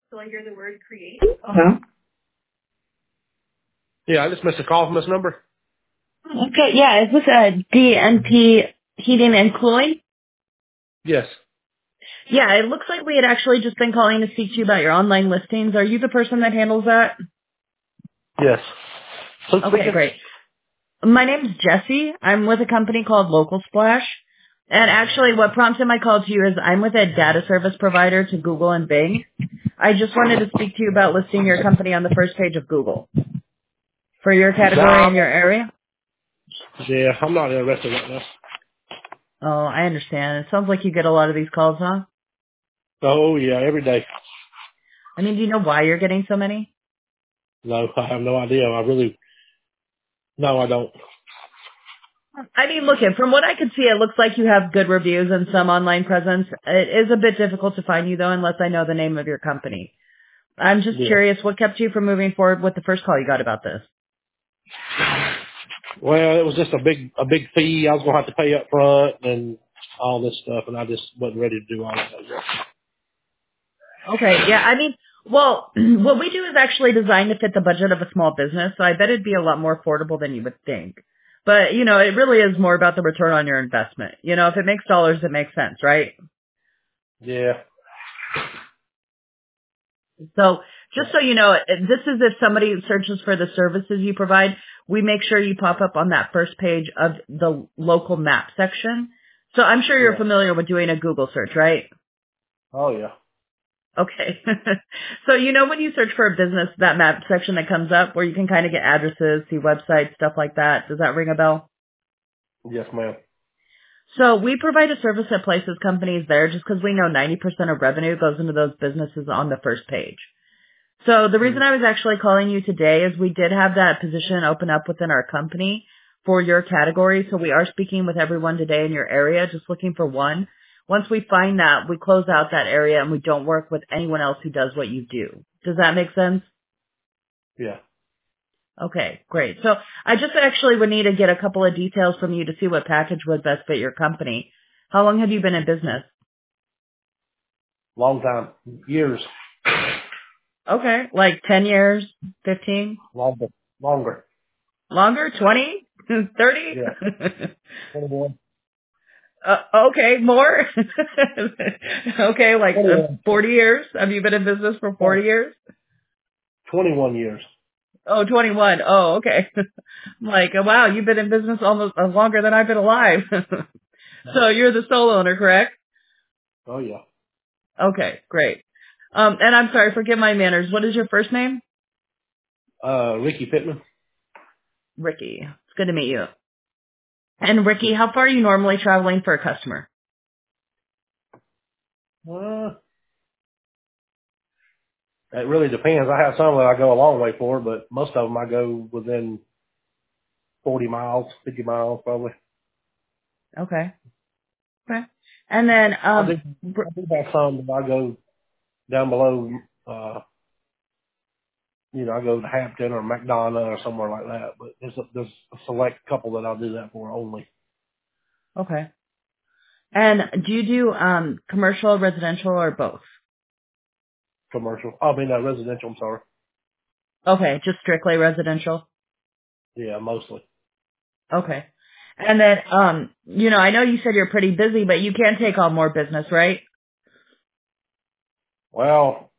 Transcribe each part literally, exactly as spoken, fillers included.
So I hear the word create. Uh-huh. Yeah, I just missed a call from this number. Okay, yeah, is this a D N P Heating and Cooling? Yes. Yeah, it looks like we had actually just been calling to speak to you about your online listings. Are you the person that handles that? Yes. Who's Okay, speaking? great. My name's Jessie. I'm with a company called Local Splash. And actually what prompted my call to you is I'm with a data service provider to Google and Bing. I just wanted to speak to you about listing your company on the first page of Google for your category Nah, in your area. yeah, I'm not interested right now. Oh, I understand. It sounds like you get a lot of these calls, huh? Oh, yeah, every day. I mean, do you know why you're getting so many? No, I have no idea. I really, no, I don't. I mean, look, from what I could see, it looks like you have good reviews and some online presence. It is a bit difficult to find you, though, unless I know the name of your company. I'm just Yeah. curious, what kept you from moving forward with the first call you got about this? Well, it was just a big, a big fee I was going to have to pay up front and all this stuff, and I just wasn't ready to do all that yet. Okay, yeah, I mean, well, what we do is actually designed to fit the budget of a small business, so I bet it'd be a lot more affordable than you would think. But, you know, it really is more about the return on your investment. You know, if it makes dollars, it makes sense, right? Yeah. So just so you know, this is if somebody searches for the services you provide, we make sure you pop up on that first page of the local map section. So I'm sure you're Yeah. familiar with doing a Google search, right? Oh, yeah. Okay. So you know when you search for a business, that map section that comes up where you can kind of get addresses, see websites, stuff like that. Does that ring a bell? Yes, ma'am. So we provide a service that places companies there just because we know ninety percent of revenue goes into those businesses on the first page. So the reason Mm. I was actually calling you today is we did have that position open up within our company for your category. So we are speaking with everyone today in your area, just looking for one. Once we find that, we close out that area and we don't work with anyone else who does what you do. Does that make sense? Yeah. Okay, great. So I just actually would need to get a couple of details from you to see what package would best fit your company. How long have you been in business? Long time. Years. Okay, like ten years, fifteen? Longer. Longer. Longer? twenty? thirty? Yeah. twenty-one. Uh, okay, more? Okay, like uh, twenty-one. forty years? Have you been in business for forty years? twenty-one years. Oh, twenty-one. Oh, okay. I'm like, oh, wow, you've been in business almost uh, longer than I've been alive. So you're the sole owner, correct? Oh, yeah. Okay, great. Um, and I'm sorry, forgive my manners. What is your first name? Uh, Ricky Pittman. Ricky. It's good to meet you. And Ricky, how far are you normally traveling for a customer? Uh, it really depends. I have some that I go a long way for, but most of them I go within forty miles, fifty miles probably. Okay. Okay. And then, I do, um, I do have some that I go down below, uh, you know, I go to Hampton or McDonough or somewhere like that, but there's a, there's a select couple that I'll do that for only. okay. And do you do um commercial, residential, or both? Commercial. I mean, uh, residential, I'm sorry. Okay, just strictly residential. Yeah, mostly. Okay. And then, um, you know, I know you said you're pretty busy, but you can take on more business, right? Well,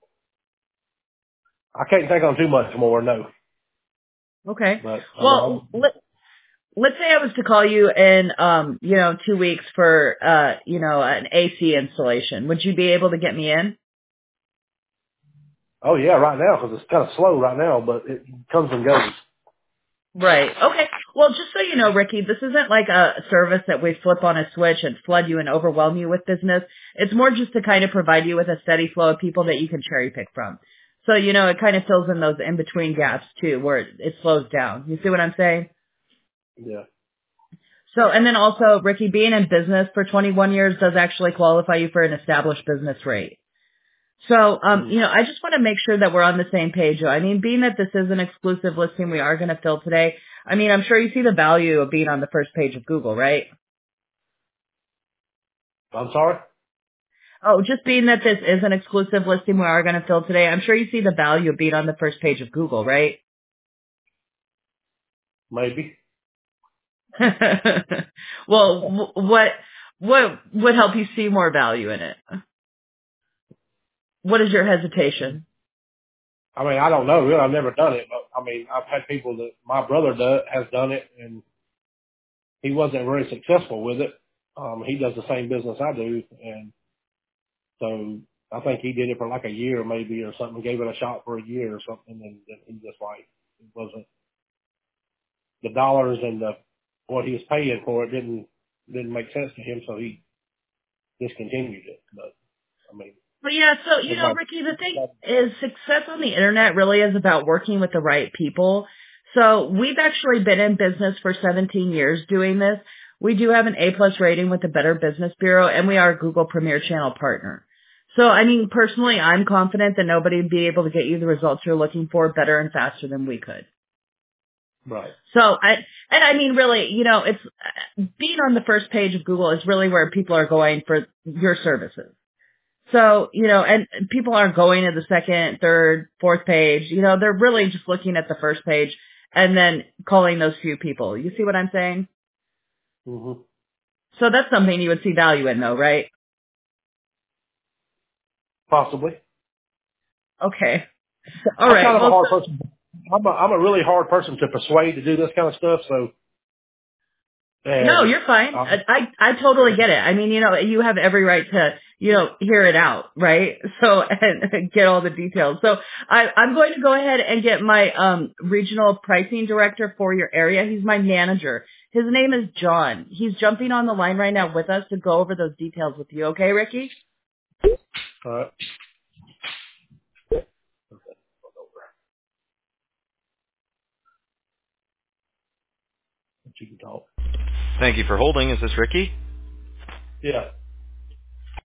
I can't take on too much more, no. Okay. But, I mean, Well, I, let, let's say I was to call you in, um, you know, two weeks for, uh, you know, an A C installation. Would you be able to get me in? oh yeah, right now, because it's kind of slow right now, but it comes and goes. Right. Okay. Well, just so you know, Ricky, this isn't like a service that we flip on a switch and flood you and overwhelm you with business. It's more just to kind of provide you with a steady flow of people that you can cherry pick from. So, you know, it kind of fills in those in-between gaps too, where it, it slows down. You see what I'm saying? Yeah. So, and then also, Ricky, being in business for twenty-one years does actually qualify you for an established business rate. So, um, Mm. you know, I just want to make sure that we're on the same page. I mean, being that this is an exclusive listing we are going to fill today, I mean, I'm sure you see the value of being on the first page of Google, right? I'm sorry? Oh, just being that this is an exclusive listing we are going to fill today, I'm sure you see the value of being on the first page of Google, right? Maybe. Well, w- what what would help you see more value in it? What is your hesitation? I mean, I don't know. Really, I've never done it, but I mean, I've had people that my brother does, has done it, and he wasn't very successful with it. Um, he does the same business I do, and so I think he did it for like a year maybe or something, gave it a shot for a year or something, and then he just like, it wasn't, the dollars and the, what he was paying for it didn't, didn't make sense to him, so he discontinued it. But, I mean, Well, yeah, so, you know, everybody, Ricky, the thing is success on the internet really is about working with the right people. So we've actually been in business for seventeen years doing this. We do have an A-plus rating with the Better Business Bureau, and we are a Google Premier Channel partner. So, I mean, personally, I'm confident that nobody would be able to get you the results you're looking for better and faster than we could. right. So, I, and I mean, really, you know, it's being on the first page of Google is really where people are going for your services. So, you know, and people aren't going to the second, third, fourth page. You know, they're really just looking at the first page and then calling those few people. You see what I'm saying? hmm So that's something you would see value in, though, right? Possibly. Okay. All I'm right. kind of a Well, hard so, person. I'm a, I'm a really hard person to persuade to do this kind of stuff. So, no, and you're fine. um, I, I I totally get it. I mean, you know, you have every right to, you know, hear it out, right? So, and get all the details. So I, I'm going to go ahead and get my um, regional pricing director for your area. He's my manager. His name is John. He's jumping on the line right now with us to go over those details with you. Okay, Ricky? all right, you can talk. Thank you for holding. Is this Ricky? Yeah.